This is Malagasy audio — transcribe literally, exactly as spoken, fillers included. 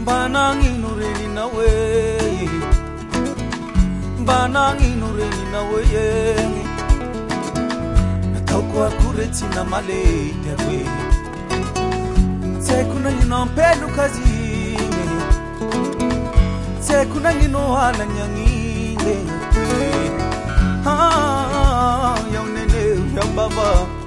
Bananginu reni nawe Bananginu reni nawe Natauko kureti na male tewe Tekuna ngino mpelu kazine Tekuna ngino hala nyangine Ah, ya unene ya baba